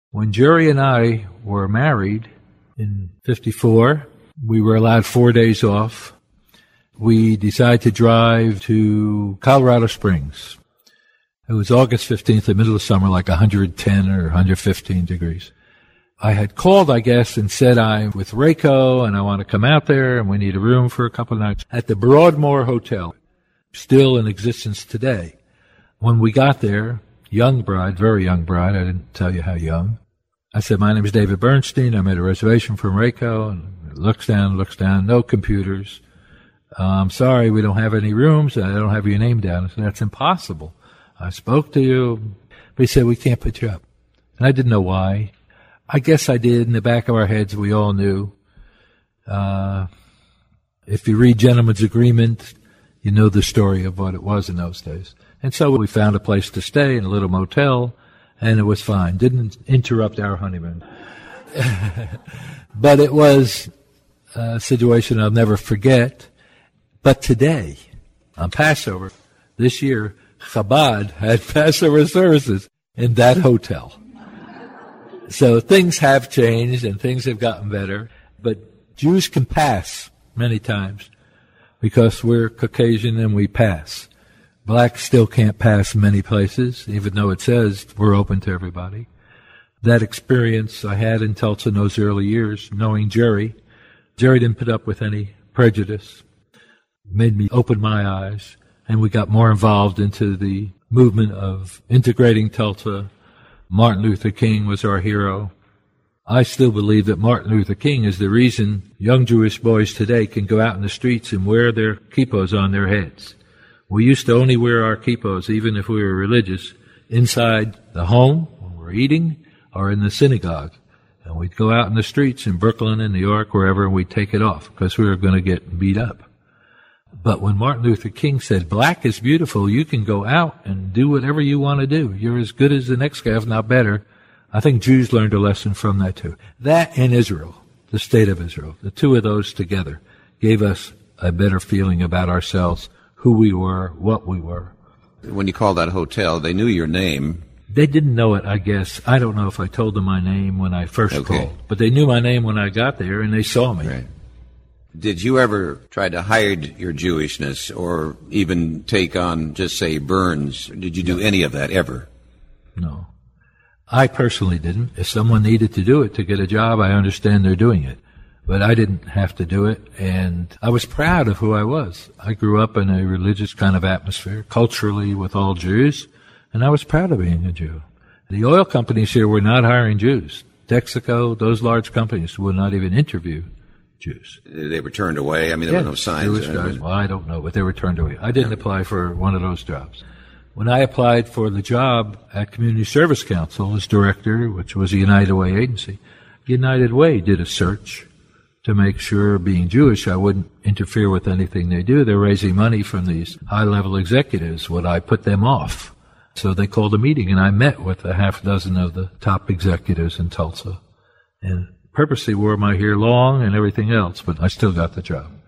When Jerry and I were married in 54, we were allowed 4 days off. We decided to drive to Colorado Springs. It was August 15th, the middle of summer, like 110 or 115 degrees. I had called, I guess, and said I'm with Rayco and I want to come out there and we need a room for a couple of nights at the Broadmoor Hotel, still in existence today. When we got there, young bride, very young bride, I didn't tell you how young. I said, my name is David Bernstein. I made a reservation from Rayco. And it looks down, no computers. I'm sorry, we don't have any rooms. I don't have your name down. I said, that's impossible. I spoke to you. But he said, we can't put you up. And I didn't know why. I guess I did. In the back of our heads, we all knew. If you read Gentleman's Agreement, you know the story of what it was in those days. And so we found a place to stay in a little motel, and it was fine. Didn't interrupt our honeymoon. But it was a situation I'll never forget. But today, on Passover, this year, Chabad had Passover services in that hotel. So things have changed and things have gotten better. But Jews can pass many times because we're Caucasian and we pass. Blacks still can't pass many places, even though it says we're open to everybody. That experience I had in Tulsa in those early years, knowing Jerry didn't put up with any prejudice, made me open my eyes, and we got more involved into the movement of integrating Tulsa. Martin Luther King was our hero. I still believe that Martin Luther King is the reason young Jewish boys today can go out in the streets and wear their kippahs on their heads. We used to only wear our kippahs, even if we were religious, inside the home when we're eating or in the synagogue. And we'd go out in the streets in Brooklyn and New York, wherever, and we'd take it off because we were going to get beat up. But when Martin Luther King said, black is beautiful, you can go out and do whatever you want to do. You're as good as the next guy, if not better. I think Jews learned a lesson from that too. That and Israel, the state of Israel, the two of those together gave us a better feeling about ourselves, who we were, what we were. When you called that hotel, they knew your name. They didn't know it, I guess. I don't know if I told them my name when I first called. But they knew my name when I got there, and they saw me. Right. Did you ever try to hide your Jewishness or even take on, just say, burns? Did you do any of that ever? No. I personally didn't. If someone needed to do it to get a job, I understand they're doing it. But I didn't have to do it, and I was proud of who I was. I grew up in a religious kind of atmosphere, culturally with all Jews, and I was proud of being a Jew. The oil companies here were not hiring Jews. Texaco, those large companies would not even interview Jews. They were turned away? I mean, there were no signs. Well, I don't know, but they were turned away. I didn't apply for one of those jobs. When I applied for the job at Community Service Council as director, which was a United Way agency, United Way did a search to make sure, being Jewish, I wouldn't interfere with anything they do. They're raising money from these high-level executives. Would I put them off? So they called a meeting, and I met with a half dozen of the top executives in Tulsa. And purposely wore my hair long and everything else, but I still got the job.